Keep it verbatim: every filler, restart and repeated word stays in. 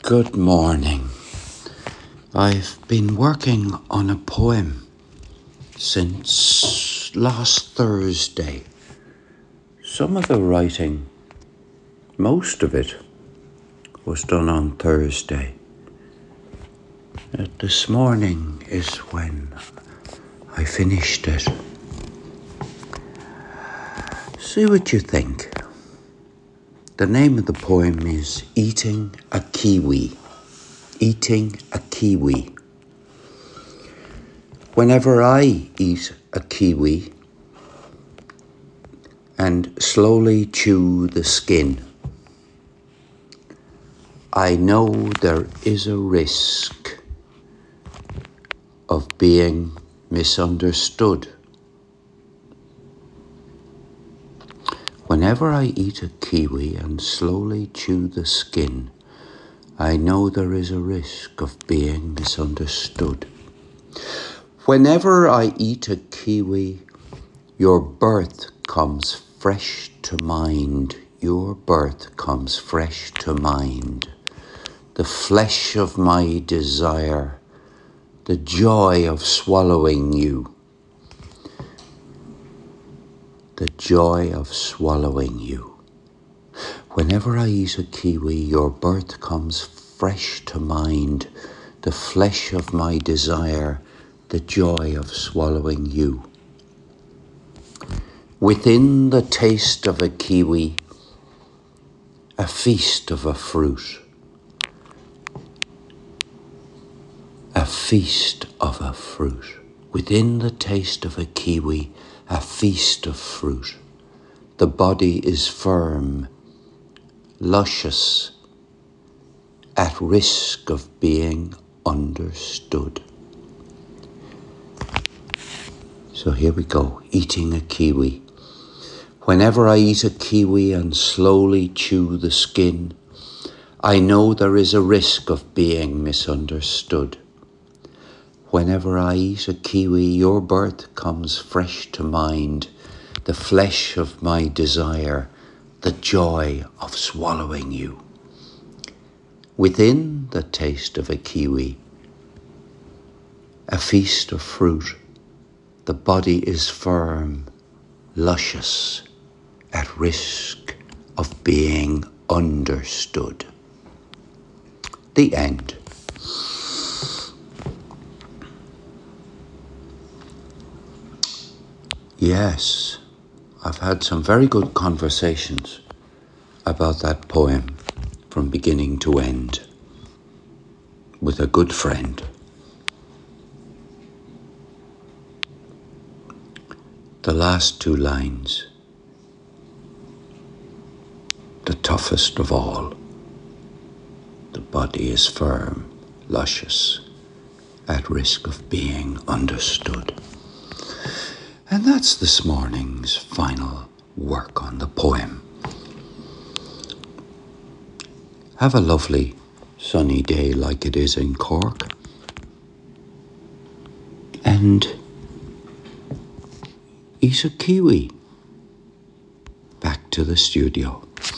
Good morning. I've been working on a poem since last Thursday. Some of the writing, most of it, was done on Thursday. Uh, this morning is when I finished it. See what you think. The name of the poem is Eating a Kiwi. Eating a kiwi. Whenever I eat a kiwi and slowly chew the skin, I know there is a risk of being misunderstood. Whenever I eat a kiwi and slowly chew the skin, I know there is a risk of being misunderstood. Whenever I eat a kiwi, your birth comes fresh to mind. Your birth comes fresh to mind. The flesh of my desire, the joy of swallowing you. The joy of swallowing you. Whenever I eat a kiwi, your birth comes fresh to mind, the flesh of my desire, the joy of swallowing you. Within the taste of a kiwi, a feast of a fruit. A feast of a fruit. Within the taste of a kiwi, a feast of fruit. The body is firm, luscious, at risk of being understood. So here we go, eating a kiwi. Whenever I eat a kiwi and slowly chew the skin, I know there is a risk of being misunderstood. Whenever I eat a kiwi, your birth comes fresh to mind, the flesh of my desire, the joy of swallowing you. Within the taste of a kiwi, a feast of fruit, the body is firm, luscious, at risk of being understood. The end. Yes, I've had some very good conversations about that poem from beginning to end with a good friend. The last two lines, the toughest of all. The body is firm, luscious, at risk of being understood. And that's this morning's final work on the poem. Have a lovely sunny day like it is in Cork. And eat a kiwi. Back to the studio.